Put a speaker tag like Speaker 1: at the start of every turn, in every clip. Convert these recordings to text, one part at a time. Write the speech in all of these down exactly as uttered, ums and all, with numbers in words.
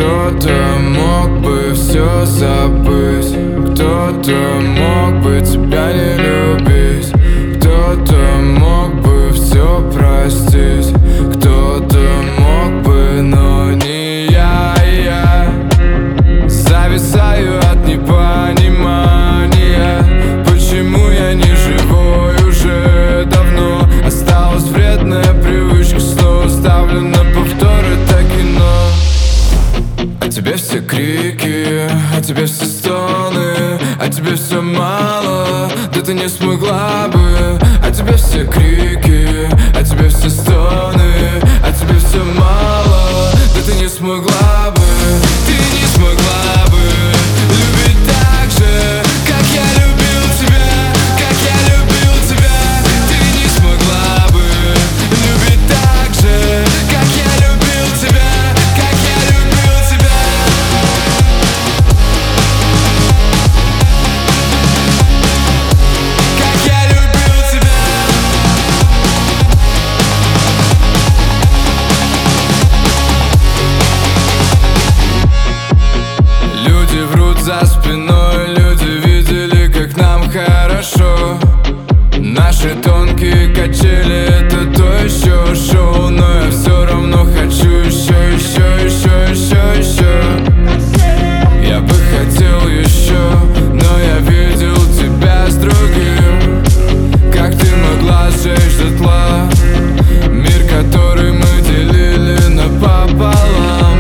Speaker 1: Кто-то мог бы все забыть, кто-то мог бы тебя не любить, кто-то мог бы все простить, кто-то мог бы, но не я, я зависаю от непонимания, почему я не живой уже давно. Осталась вредная привычка, снова ставлю на повтор это кино. А тебе все крики, а тебе все стоны, а тебе все мало, да ты не смогла бы. А тебе все крики, а тебе все стоны, а тебе все мало, да ты не смогла бы. Ты не смогла бы любить так же, как я любил тебя, как я любил тебя. Ты не смогла бы любить так же, как я любил тебя, как я любил тебя. Как я любил тебя. Люди врут за спиной, люди видели, как нам хорошо. Наши тонкие качели — это то еще шоу, но я все равно хочу еще, еще, еще, еще, еще. Я бы хотел еще, но я видел тебя с другим. Как ты могла сжечь дотла мир, который мы делили напополам?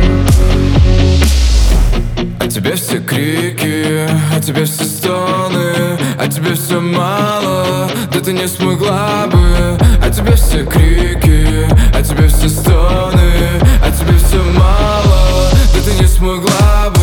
Speaker 1: А тебе все крики, а тебе все стоны, а тебе все мало, да ты не смогла бы. А тебе все крики, а тебе все стоны, а тебе все мало, да ты не смогла бы.